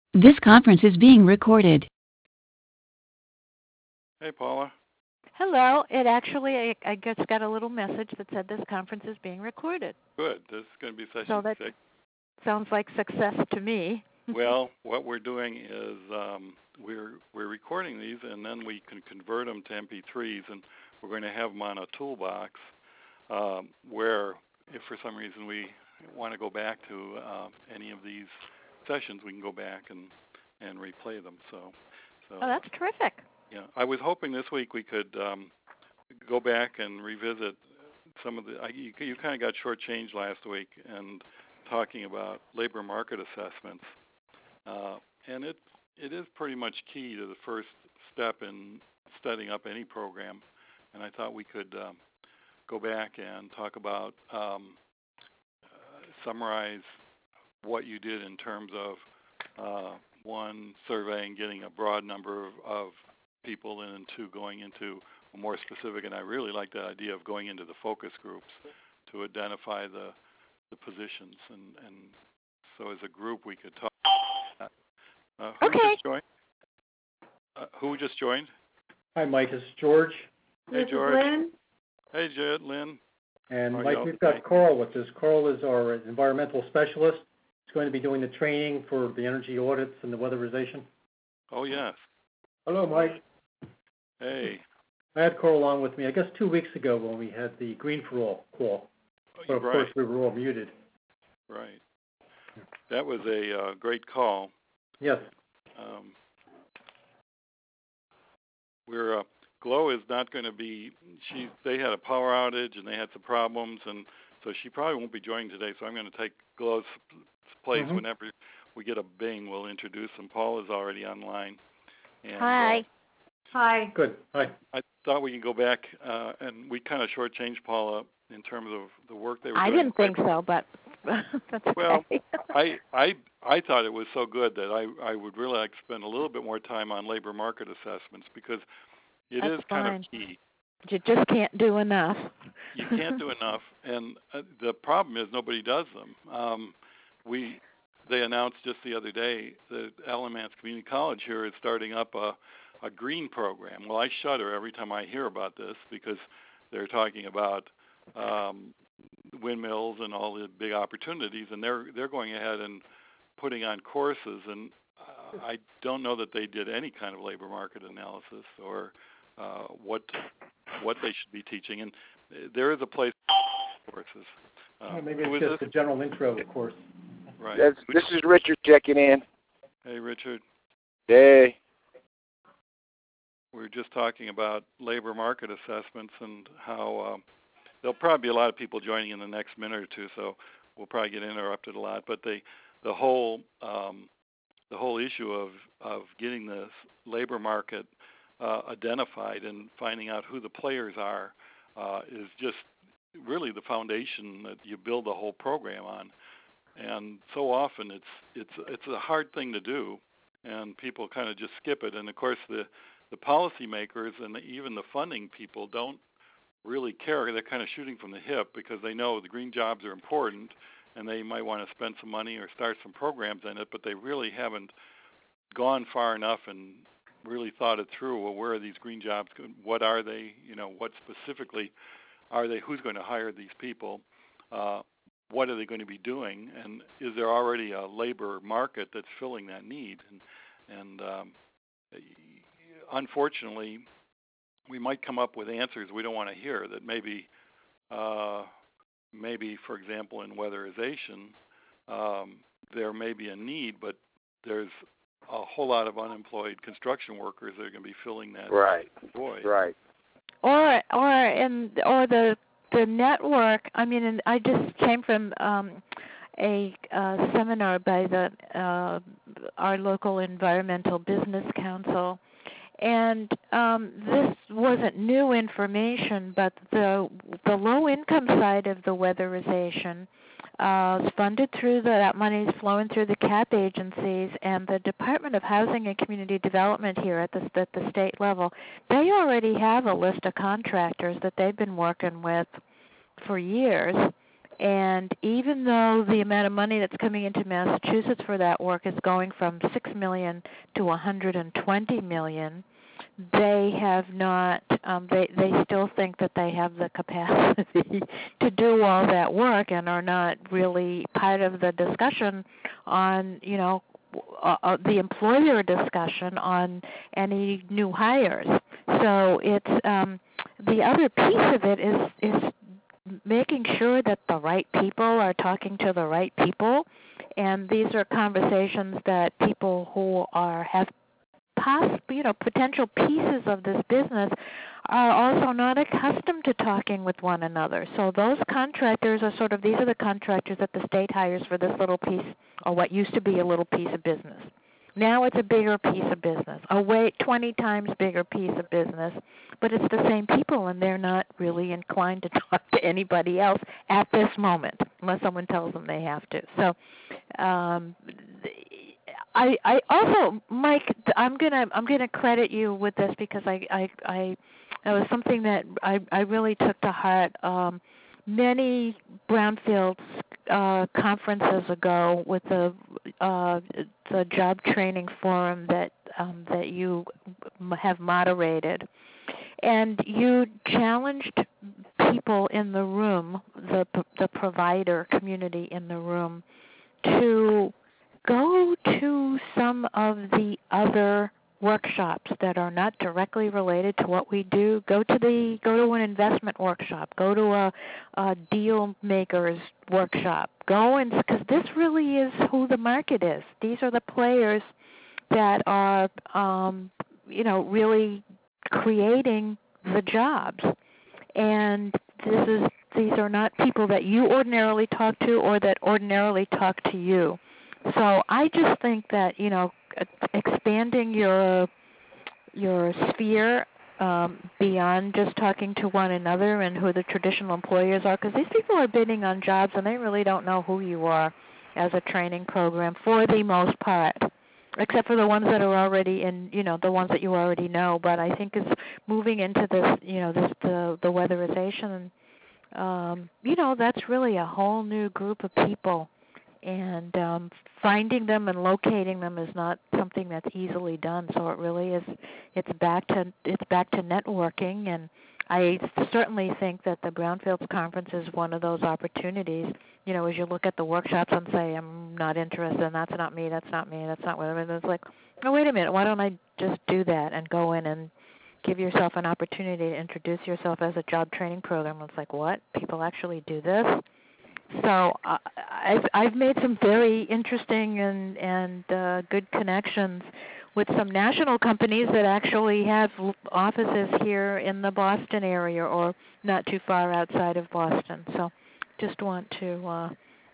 This conference is being recorded. Hey, Paula. Hello. It actually, I just got a little message that said this conference is being recorded. Good. This is going to be session so that 6. Sounds like success to me. Well, what we're doing is we're recording these, and then we can convert them to MP3s, and we're going to have them on a toolbox where, if for some reason we want to go back to any of these sessions, we can go back and replay them. So oh, that's terrific. Yeah, I was hoping this week we could go back and revisit some of the. You kind of got shortchanged last week and talking about labor market assessments, and it is pretty much key to the first step in setting up any program. And I thought we could go back and talk about summarize what you did in terms of one, surveying, getting a broad number of people, and two, going into a more specific, and I really like the idea of going into the focus groups to identify the positions, and so as a group we could talk. Who just joined? Who just joined? Hi, Mike. It's George. Hey, George. Lynn. Hey, Jed, Lynn. And Mike, we've got Carl with us. Carl is our environmental specialist. He's going to be doing the training for the energy audits and the weatherization. Oh, yes. Hello, Mike. Hey. I had Carl on with me, I guess, 2 weeks ago when we had the Green for All call. But, of course, we were all muted. Right. That was a great call. Yes. Glow is not going to be. They had a power outage and they had some problems, and so she probably won't be joining today. So I'm going to take Glow's place whenever we get a bing. We'll introduce them. Paul is already online. And, Hi. Hi. Good. Hi. I thought we could go back, and we kind of shortchanged Paula in terms of the work they were doing. I didn't think so, but that's okay. Well, I thought it was so good that I would really like to spend a little bit more time on labor market assessments, because it is kind of key. You just can't do enough. You can't do enough, and the problem is nobody does them. They announced just the other day that Alamance Community College here is starting up a green program. Well, I shudder every time I hear about this, because they're talking about windmills and all the big opportunities, and they're going ahead and putting on courses, and I don't know that they did any kind of labor market analysis or what they should be teaching. And there is a place for courses. Maybe it's just a general intro course. Right. This is Richard checking in. Hey, Richard. Hey. We were just talking about labor market assessments and how there'll probably be a lot of people joining in the next minute or two, so we'll probably get interrupted a lot. But the whole issue of getting this labor market identified and finding out who the players are is just really the foundation that you build the whole program on. And so often it's a hard thing to do, and people kind of just skip it. And of course the policymakers and even the funding people don't really care. They're kind of shooting from the hip because they know the green jobs are important, and they might want to spend some money or start some programs in it, but they really haven't gone far enough and really thought it through. Well, where are these green jobs? What are they? What specifically are they? Who's going to hire these people? What are they going to be doing? And is there already a labor market that's filling that need? And unfortunately, we might come up with answers we don't want to hear, that maybe, for example, in weatherization, there may be a need, but there's a whole lot of unemployed construction workers that are going to be filling that void. Right. Or the network. I mean, and I just came from a seminar by our local environmental business council. And this wasn't new information, but the low-income side of the weatherization is funded through that money is flowing through the CAP agencies, and the Department of Housing and Community Development here at the state level. They already have a list of contractors that they've been working with for years, And even though the amount of money that's coming into Massachusetts for that work is going from $6 million to $120 million, they have not. They still think that they have the capacity to do all that work, and are not really part of the discussion on, the employer discussion on any new hires. So it's the other piece of it is making sure that the right people are talking to the right people, and these are conversations that people who have potential pieces of this business are also not accustomed to talking with one another. So those contractors are these are the contractors that the state hires for this little piece, or what used to be a little piece of business. Now it's a bigger piece of business, 20 times bigger piece of business, but it's the same people, and they're not really inclined to talk to anybody else at this moment, unless someone tells them they have to. So I also, Mike, I'm gonna credit you with this, because it was something that I really took to heart. Many brownfields conferences ago with the job training forum that you have moderated, and you challenged people in the room, the provider community in the room, to go to some of the other workshops that are not directly related to what we do. Go to an investment workshop. Go to a deal makers workshop. Because this really is who the market is. These are the players that are, really creating the jobs. And these are not people that you ordinarily talk to, or that ordinarily talk to you. So I just think that, expanding your sphere beyond just talking to one another and who the traditional employers are, because these people are bidding on jobs and they really don't know who you are as a training program for the most part, except for the ones that are already in, the ones that you already know. But I think it's moving into this, the weatherization, that's really a whole new group of people. And finding them and locating them is not something that's easily done. So it really is. It's back to networking, and I certainly think that the Brownfields Conference is one of those opportunities. As you look at the workshops and say, I'm not interested, and that's not me, that's not whatever. And it's like, oh, wait a minute, why don't I just do that and go in and give yourself an opportunity to introduce yourself as a job training program? It's like, what? People actually do this? So I've made some very interesting and good connections with some national companies that actually have offices here in the Boston area, or not too far outside of Boston. So just want to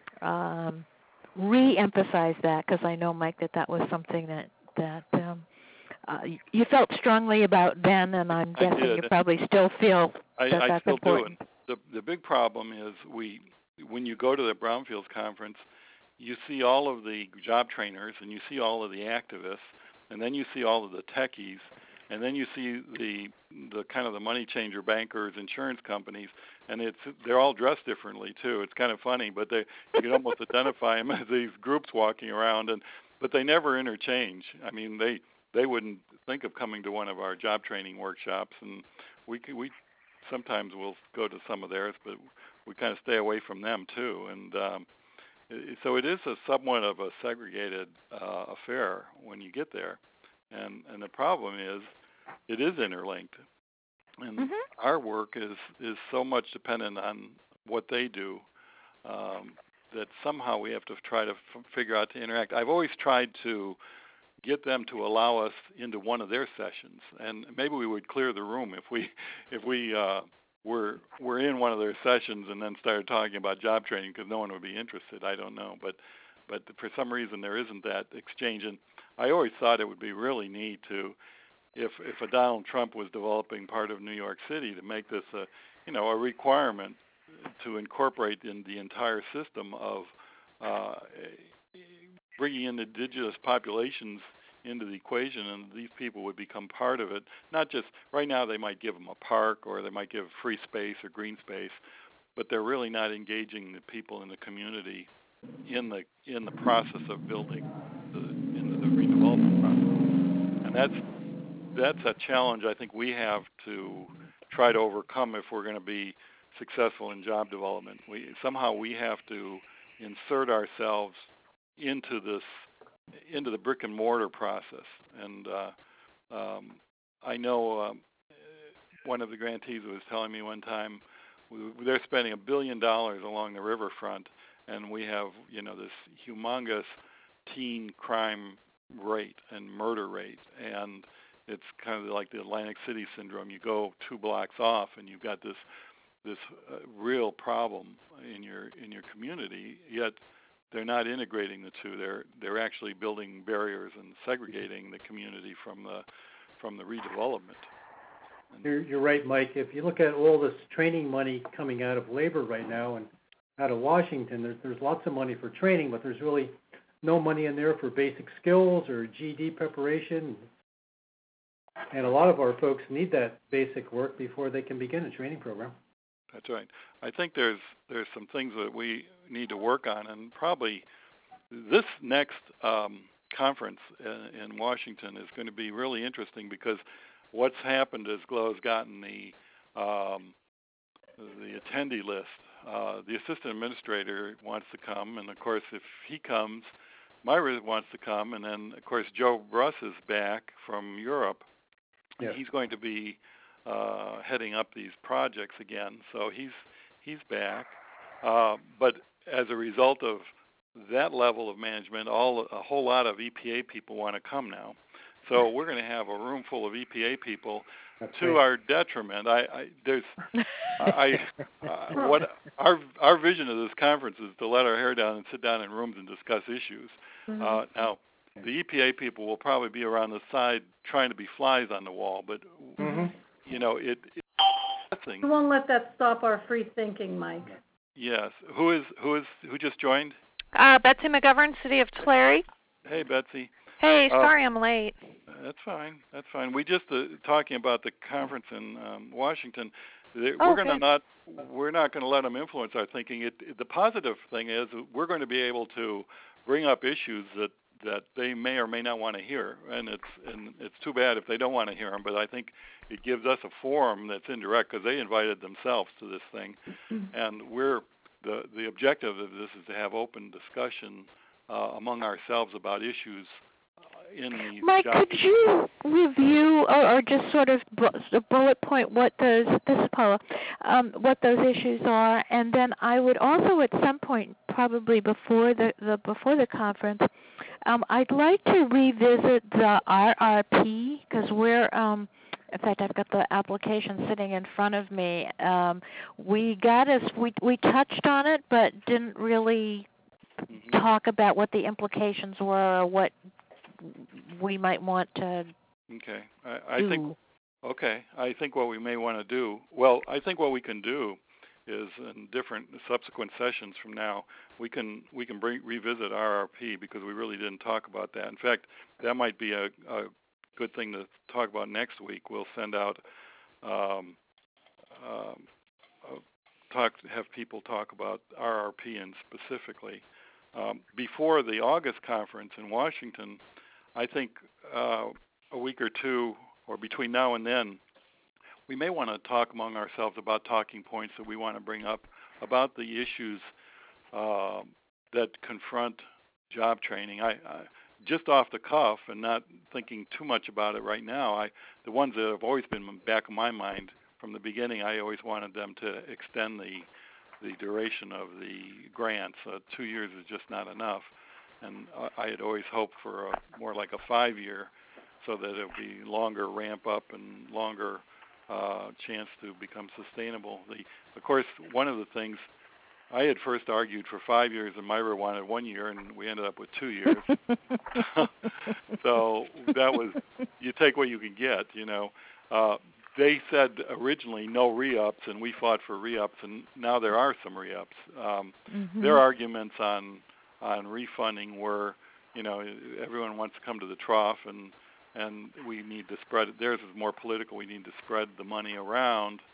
re-emphasize that, because I know, Mike, that was something that you felt strongly about then, and I'm guessing you probably still feel that's still important. Do. The big problem is when you go to the Brownfields Conference, you see all of the job trainers, and you see all of the activists, and then you see all of the techies, and then you see the kind of the money changer bankers, insurance companies, and they're all dressed differently too. It's kind of funny, but you can almost identify them as these groups walking around, but they never interchange. I mean, they wouldn't think of coming to one of our job training workshops, and we sometimes we'll go to some of theirs, but we kind of stay away from them too. And so it is somewhat of a segregated affair when you get there. And the problem is it is interlinked. And our work is so much dependent on what they do that somehow we have to try to figure out to interact. I've always tried to get them to allow us into one of their sessions, and maybe we would clear the room if we were in one of their sessions and then started talking about job training, because no one would be interested. I don't know, but for some reason there isn't that exchange. And I always thought it would be really neat to, if a Donald Trump was developing part of New York City, to make this a requirement to incorporate in the entire system of bringing in indigenous populations into the equation, and these people would become part of it. Not just right now, they might give them a park, or they might give free space or green space, but they're really not engaging the people in the community in the process of building into the redevelopment process. And that's a challenge I think we have to try to overcome if we're going to be successful in job development. We have to insert ourselves into the brick and mortar process. And I know one of the grantees was telling me one time they're spending $1 billion along the riverfront, and we have this humongous teen crime rate and murder rate, and it's kind of like the Atlantic City syndrome. You go 2 blocks off, and you've got this real problem in your community. Yet they're not integrating the two. They're actually building barriers and segregating the community from the redevelopment. You're right, Mike. If you look at all this training money coming out of labor right now and out of Washington, there's lots of money for training, but there's really no money in there for basic skills or GED preparation. And a lot of our folks need that basic work before they can begin a training program. That's right. I think there's some things that we need to work on, and probably this next conference in Washington is going to be really interesting, because what's happened is GLO's gotten the attendee list. The assistant administrator wants to come, and of course, if he comes, Myra wants to come, and then of course Joe Bruss is back from Europe. Yes. He's going to be heading up these projects again, so he's back. But as a result of that level of management, a whole lot of EPA people want to come now. So we're going to have a room full of EPA people. That's to right. our detriment. What our vision of this conference is to let our hair down and sit down in rooms and discuss issues. Mm-hmm. Now, the EPA people will probably be around the side trying to be flies on the wall, but it's nothing. We won't let that stop our free thinking, Mike. Yes. Who just joined? Betsy McGovern, City of Tulare. Hey, Betsy. Hey, sorry I'm late. That's fine. We just talking about the conference in Washington. We're not going to let them influence our thinking. The positive thing is we're going to be able to bring up issues that they may or may not want to hear, and it's too bad if they don't want to hear them. But I think it gives us a forum that's indirect, because they invited themselves to this thing, and the objective of this is to have open discussion among ourselves about issues in these Mike, jobs. could you review or just sort of bullet point what those, this is Paula, what those issues are, and then I would also at some point, probably before the conference, I'd like to revisit the RRP, because we're in fact, I've got the application sitting in front of me. We touched on it, but didn't really talk about what the implications were or what we might want to Okay. do. I think what we may want to do, well, I think what we can do is in different subsequent sessions from now, we can revisit RRP, because we really didn't talk about that. In fact, that might be a good thing to talk about next week. We'll send out have people talk about RRP and specifically. Before the August conference in Washington, I think a week or two, or between now and then, we may want to talk among ourselves about talking points that we want to bring up about the issues that confront job training. I just off the cuff and not thinking too much about it right now, the ones that have always been in the back of my mind from the beginning, I always wanted them to extend the duration of the grants. 2 years is just not enough. And I had always hoped for more like a 5-year, so that it would be longer ramp up and longer chance to become sustainable. Of course, one of the things I had first argued for 5 years, and Myra wanted 1 year, and we ended up with 2 years. So that was, you take what you can get, They said originally no re-ups, and we fought for re-ups, and now there are some re-ups. Their arguments on refunding were, everyone wants to come to the trough, and we need to spread it. Theirs is more political. We need to spread the money around.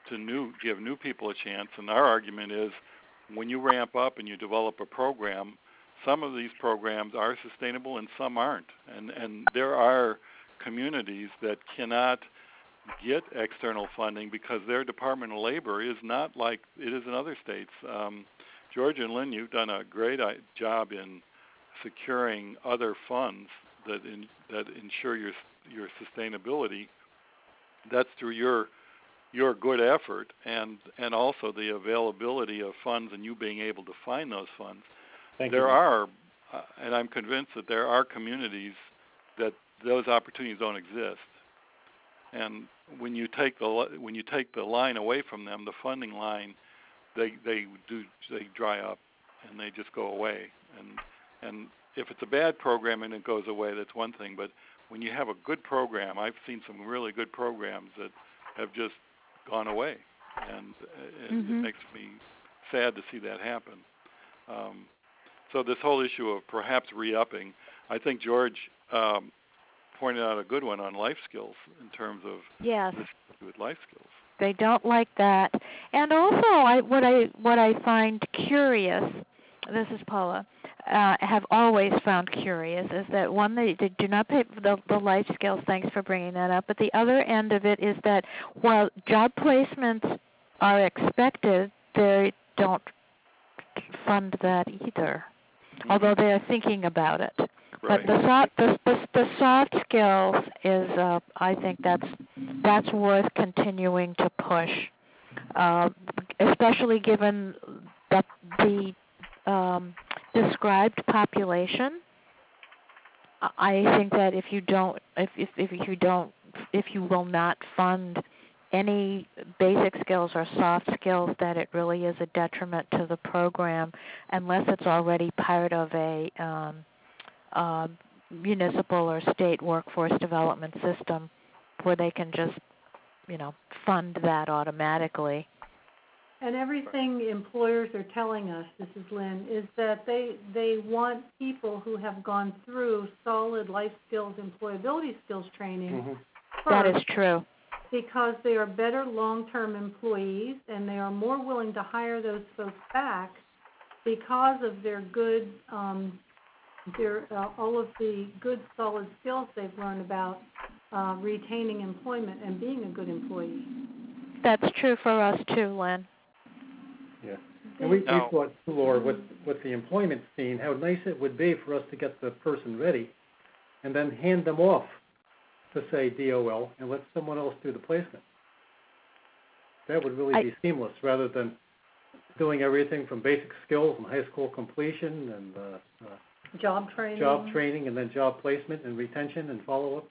give new people a chance. And our argument is, when you ramp up and you develop a program, some of these programs are sustainable and some aren't. And there are communities that cannot get external funding because their Department of Labor is not like it is in other states. Georgia and Lynn, you've done a great job in securing other funds that ensure your sustainability. That's through your good effort and also the availability of funds and you being able to find those funds. There are, and I'm convinced that there are communities that those opportunities don't exist. And when you take the line away from them, the funding line, they dry up and they just go away. And if it's a bad program and it goes away, that's one thing. But when you have a good program, I've seen some really good programs that have just gone away, and it makes me sad to see that happen. So this whole issue of perhaps re-upping, I think George pointed out a good one on life skills in terms of this with life skills. They don't like that. And also, what I find curious, this is Paula, have always found curious, is that one, they do not pay the life skills. Thanks for bringing that up. But the other end of it is that while job placements are expected, they don't fund that either, although they are thinking about it. Right. But the soft skills is, I think that's worth continuing to push, especially given the described population. I think that if you will not fund any basic skills or soft skills, that it really is a detriment to the program, unless it's already part of a municipal or state workforce development system where they can just, fund that automatically. And everything employers are telling us, this is Lynn, is that they want people who have gone through solid life skills, employability skills training. That is true. Because they are better long-term employees and they are more willing to hire those folks back because of their good, all of the good solid skills they've learned about retaining employment and being a good employee. That's true for us too, Lynn. Yeah. And we thought, Laura, with the employment scene, how nice it would be for us to get the person ready and then hand them off to, say, DOL and let someone else do the placement. That would really be seamless rather than doing everything from basic skills and high school completion and job training and then job placement and retention and follow-up.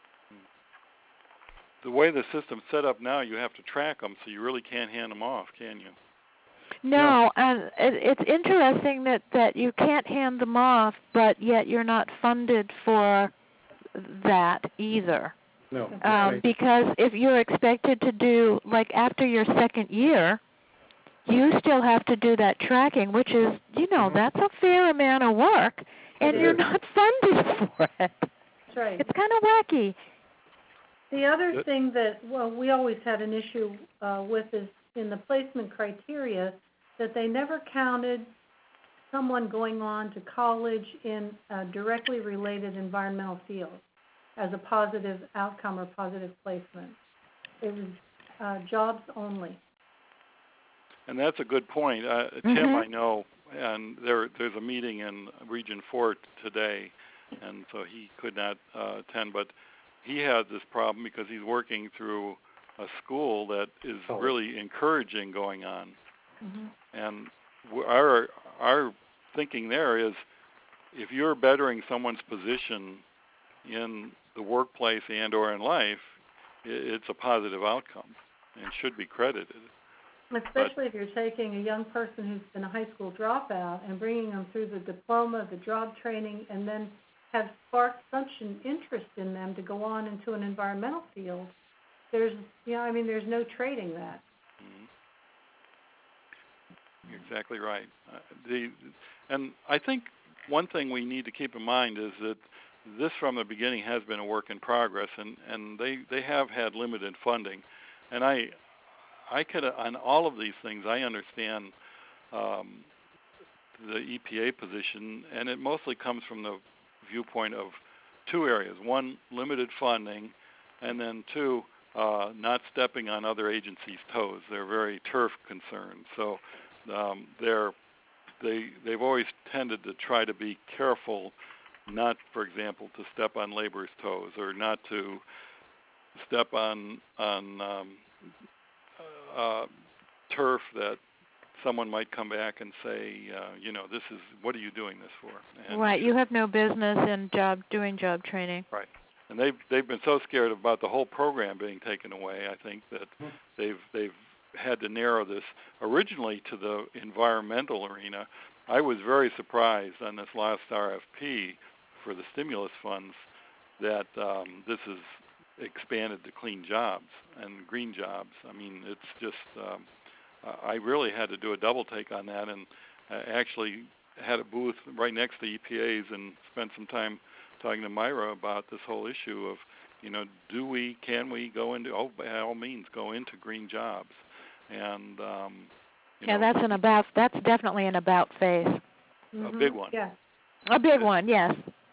The way the system's set up now, you have to track them, so you really can't hand them off, can you? No, and it's interesting that you can't hand them off, but yet you're not funded for that either. No. Because if you're expected to do, like after your second year, you still have to do that tracking, which is, that's a fair amount of work, and you're not funded for it. That's right. It's kind of wacky. The other thing that, we always had an issue with is in the placement criteria that they never counted someone going on to college in a directly related environmental field as a positive outcome or positive placement. It was jobs only. And that's a good point. Tim, I know, and there's a meeting in Region 4 today, and so he could not attend, but he had this problem because he's working through a school that is really encouraging going on. And our thinking there is, if you're bettering someone's position in the workplace and or in life, it's a positive outcome and should be credited. Especially if you're taking a young person who's been a high school dropout and bringing them through the diploma, the job training, and then have sparked such an interest in them to go on into an environmental field. There's no trading that. You're exactly right. And I think one thing we need to keep in mind is that this from the beginning has been a work in progress, and they have had limited funding. And I I could on all of these things. I understand the EPA position, and it mostly comes from the viewpoint of two areas: one, limited funding, and then two, not stepping on other agencies' toes. They're very turf concerned, so they've always tended to try to be careful, not, for example, to step on labor's toes or not to step on turf that someone might come back and say, this is, what are you doing this for? And right, you have no business in doing job training. Right, and they've been so scared about the whole program being taken away. I think that they've had to narrow this originally to the environmental arena. I was very surprised on this last RFP for the stimulus funds that this is expanded to clean jobs and green jobs. I mean, it's just I really had to do a double take on that, and actually had a booth right next to EPA's and spent some time talking to Myra about this whole issue of, can we go into, by all means, go into green jobs, and that's definitely an about phase. A big one. Yeah. A big one, yes.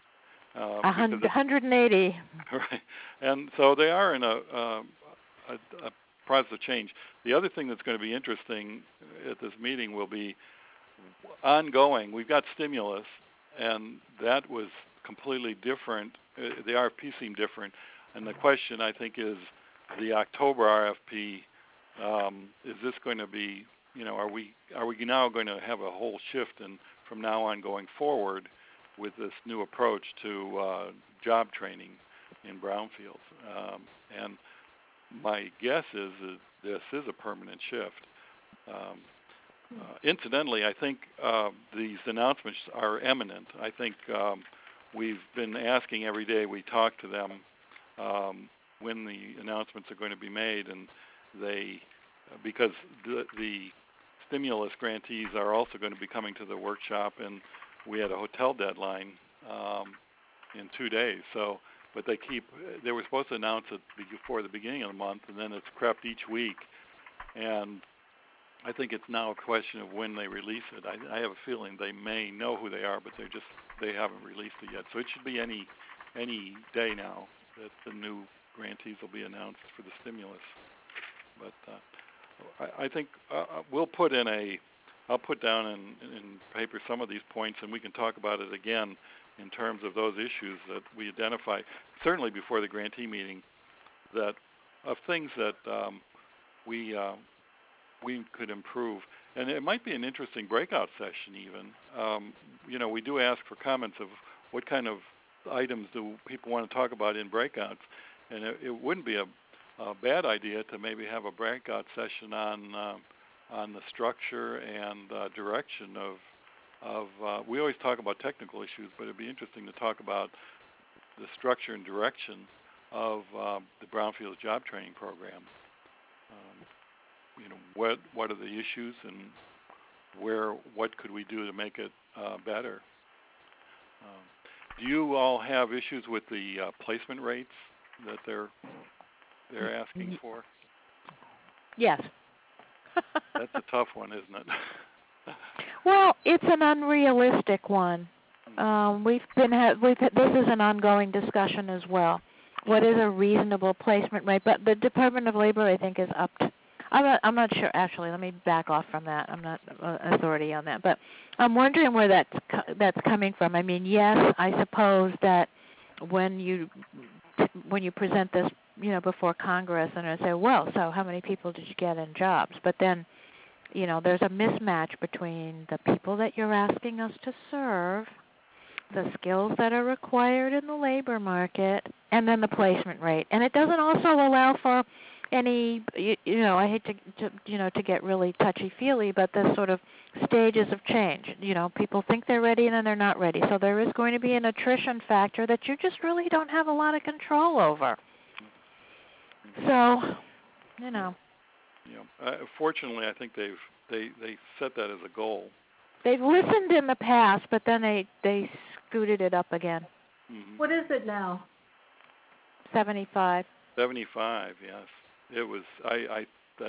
180. Right, and so they are in a process of change. The other thing that's going to be interesting at this meeting will be ongoing. We've got stimulus, and that was completely different. The RFP seemed different, and the question, I think, is the October RFP. Is this going to be, are we now going to have a whole shift from now on going forward with this new approach to job training in brownfields? And my guess is that this is a permanent shift. Incidentally, I think these announcements are imminent. I think we've been asking every day we talk to them when the announcements are going to be made, and because the stimulus grantees are also going to be coming to the workshop, and we had a hotel deadline in 2 days. But they were supposed to announce it before the beginning of the month, and then it's crept each week. And I think it's now a question of when they release it. I have a feeling they may know who they are, but they haven't released it yet. So it should be any day now that the new grantees will be announced for the stimulus. But I think I'll put down in paper some of these points, and we can talk about it again in terms of those issues that we identify, certainly before the grantee meeting, that of things that we could improve. And it might be an interesting breakout session even. We do ask for comments of what kind of items do people want to talk about in breakouts. And it wouldn't be a bad idea to maybe have a breakout session on the structure and direction of we always talk about technical issues, but it'd be interesting to talk about the structure and direction of the Brownfields Job Training Program. What are the issues, and what could we do to make it better? Do you all have issues with the placement rates that they're asking for? Yes. That's a tough one, isn't it? Well, it's an unrealistic one. This is an ongoing discussion as well. What is a reasonable placement rate? But the Department of Labor, I think, is up to. I'm not sure. Actually, let me back off from that. I'm not authority on that, but I'm wondering where that's coming from. I mean, yes, I suppose that when you present this, before Congress, and I say, well, so how many people did you get in jobs? But then, there's a mismatch between the people that you're asking us to serve, the skills that are required in the labor market, and then the placement rate. And it doesn't also allow for any, I hate to get really touchy-feely, but the sort of stages of change. People think they're ready and then they're not ready. So there is going to be an attrition factor that you just really don't have a lot of control over. So, fortunately, I think they set that as a goal. They've listened in the past, but then they scooted it up again. Mm-hmm. What is it now? 75. 75, yes. It was. That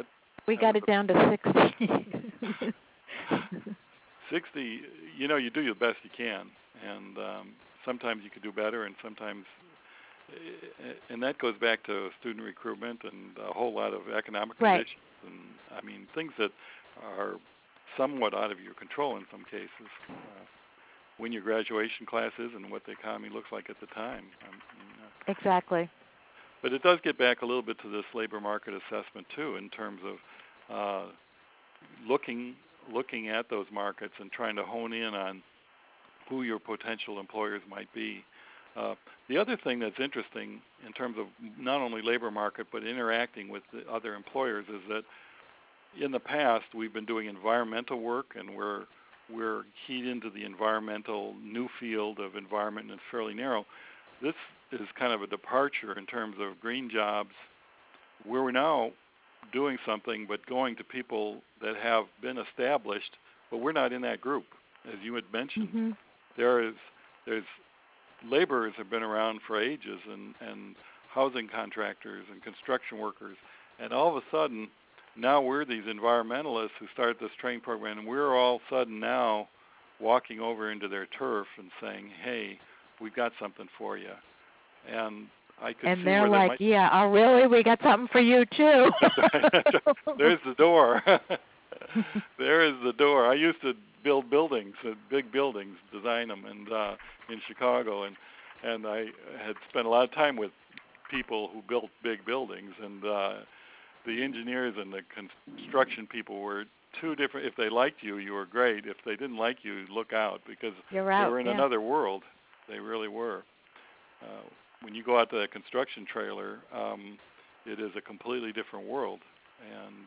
We got it down to 60. 60, you do the best you can, and sometimes you could do better, and sometimes, and that goes back to student recruitment and a whole lot of economic Right. conditions, and things that are somewhat out of your control in some cases. When your graduation class is and what the economy looks like at the time. Exactly. But it does get back a little bit to this labor market assessment too, in terms of looking at those markets and trying to hone in on who your potential employers might be. The other thing that's interesting in terms of not only labor market but interacting with the other employers is that in the past we've been doing environmental work, and we're keyed into the environmental new field of environment, and it's fairly narrow. This is kind of a departure in terms of green jobs, where we're now doing something but going to people that have been established, but we're not in that group. As you had mentioned, Mm-hmm. there's laborers have been around for ages, and housing contractors and construction workers, and all of a sudden now we're these environmentalists who started this training program, and we're all of a sudden now walking over into their turf and saying, hey, we've got something for you. And I could And see they're where like, yeah, oh really? We got something for you too. There's the door. There is the door. I used to build buildings, big buildings, design them, and in Chicago, and I had spent a lot of time with people who built big buildings, and the engineers and the construction people were two different. If they liked you, you were great. If they didn't like you, look out, because You're out, they were in yeah. another world. They really were. When you go out to a construction trailer, it is a completely different world, and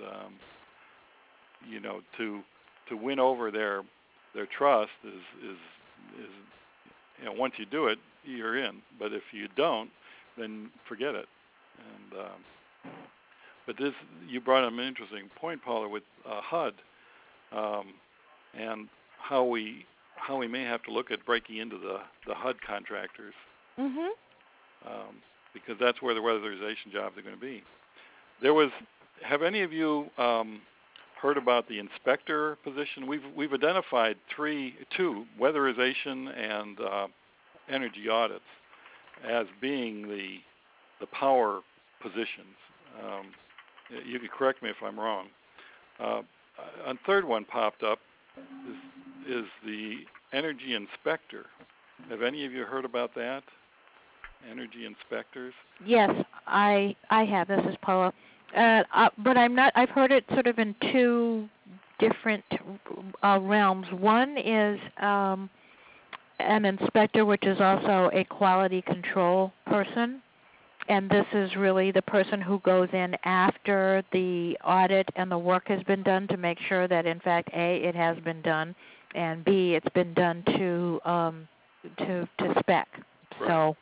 to win over their trust is once you do it, you're in. But if you don't, then forget it. And but this, you brought up an interesting point, Paula, with HUD, and how we may have to look at breaking into the HUD contractors, Mhm. because that's where the weatherization jobs are going to be. Have any of you heard about the inspector position? We've identified two, weatherization and energy audits, as being the power positions. You could correct me if I'm wrong. A third one popped up is the energy inspector. Have any of you heard about that? Energy inspectors? Yes, I have. This is Paula. But I'm not. I've heard it sort of in two different realms. One is an inspector, which is also a quality control person, and this is really the person who goes in after the audit and the work has been done to make sure that, in fact, A, it has been done, and B, it's been done to spec. Right. So.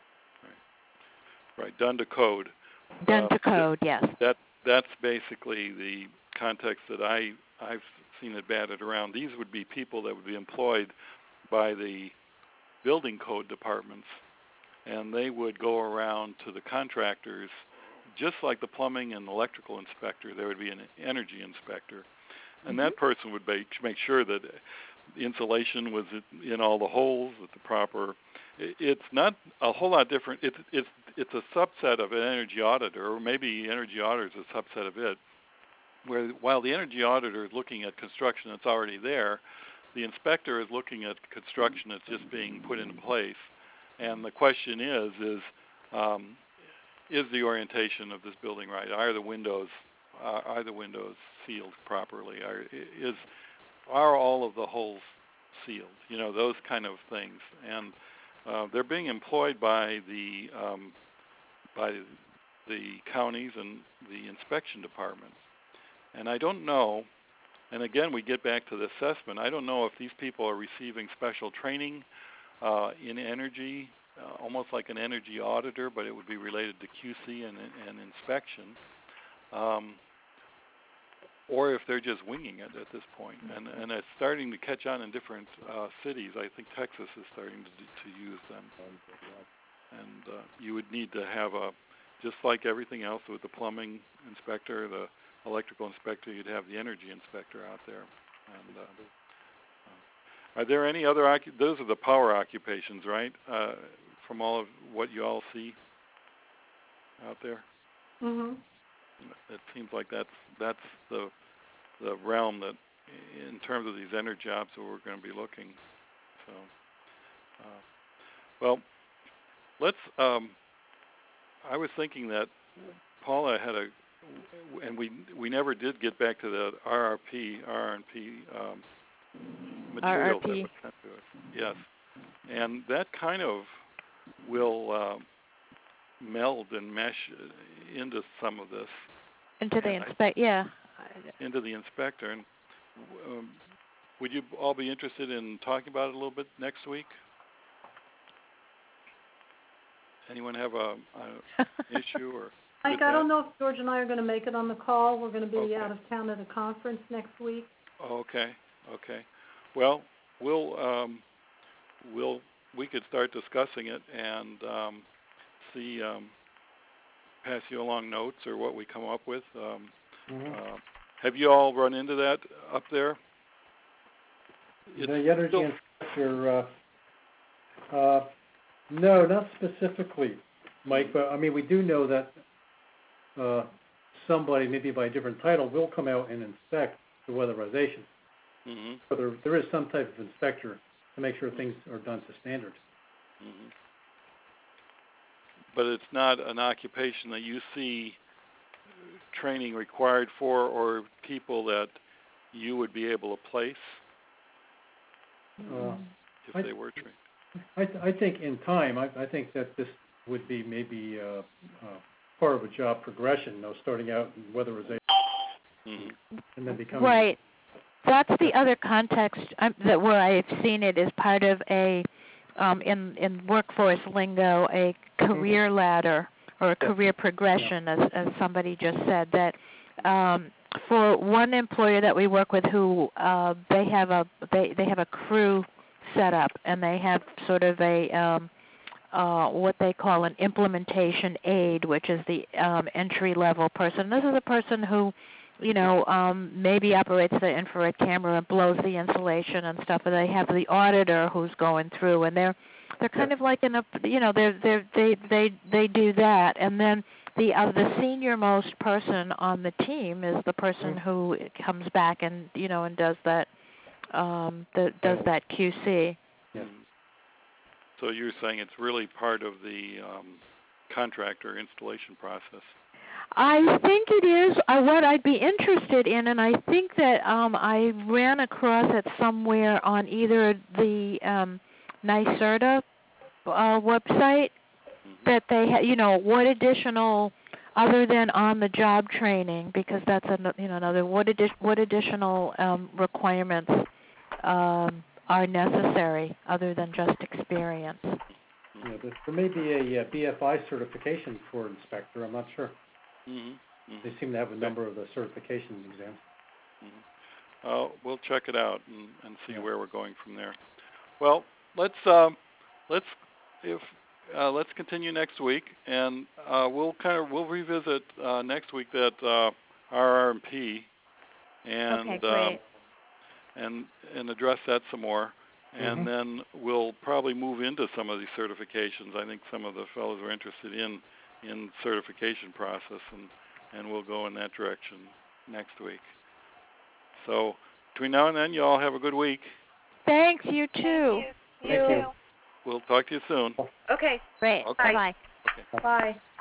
Right, done to code. Done to code, yes. That's basically the context that I've seen it batted around. These would be people that would be employed by the building code departments, and they would go around to the contractors, just like the plumbing and electrical inspector. There would be an energy inspector, and that person would make sure that the insulation was in all the holes with the proper. It's not a whole lot different. It's a subset of an energy auditor, or maybe energy auditor is a subset of it, where while the energy auditor is looking at construction that's already there, the inspector is looking at construction that's just being put into place. And the question is the orientation of this building right? Are the windows sealed properly? Are all of the holes sealed? Those kind of things. And they're being employed by the counties and the inspection departments. And I don't know, and again we get back to the assessment, I don't know if these people are receiving special training in energy, almost like an energy auditor, but it would be related to QC and inspection, or if they're just winging it at this point. And it's starting to catch on in different cities. I think Texas is starting to use them. And you would need to have just like everything else with the plumbing inspector, the electrical inspector, you'd have the energy inspector out there. And are there any other those are the power occupations, right? From all of what you all see out there. Mhm. It seems like that's the realm that, in terms of these energy jobs, that we're going to be looking. So, well, let's. I was thinking that Paula had and we never did get back to the RRP materials that were sent to us. Yes, and that kind of will meld and mesh into some of this. Into the Into the inspector. And would you all be interested in talking about it a little bit next week? Anyone have an issue or? Mike, I don't know if George and I are going to make it on the call. We're going to be out of town at a conference next week. Okay. Well, we could start discussing it and see, pass you along notes or what we come up with. Have you all run into that up there? The energy inspector, no, not specifically, Mike, but I mean, we do know that somebody, maybe by a different title, will come out and inspect the weatherization. Mm-hmm. So there is some type of inspector to make sure things are done to standard. Mm-hmm. But it's not an occupation that you see training required for, or people that you would be able to place if they were trained. I think in time, I think that this would be maybe part of a job progression, starting out in weatherization and then becoming... Right. That's the other context that where I've seen it as part of a, in workforce lingo, a career ladder or a career progression, as somebody just said, that for one employer that we work with who they have a crew set up, and they have sort of a what they call an implementation aide, which is the entry-level person. This is a person who, maybe operates the infrared camera and blows the insulation and stuff. And they have the auditor who's going through, and they're kind of like in a, they do that. And then the senior most person on the team is the person who comes back and and does that does that QC. Yeah. So you're saying it's really part of the contractor installation process? I think it is what I'd be interested in, and I think that I ran across it somewhere on either the NYSERDA website that they what additional, other than on-the-job training, because that's another, what additional requirements are necessary other than just experience. Yeah, there may be a BFI certification for inspector. I'm not sure. They seem to have a number of the certification exams. We'll check it out and see where we're going from there. Well, let's continue next week, and we'll revisit next week that RRP and and address that some more. And then we'll probably move into some of these certifications. I think some of the fellows are interested in certification process, and we'll go in that direction next week. So between now and then, you all have a good week. Thanks, you too. Thank you. We'll talk to you soon. Okay. Great. Bye. Bye-bye. Okay. Bye.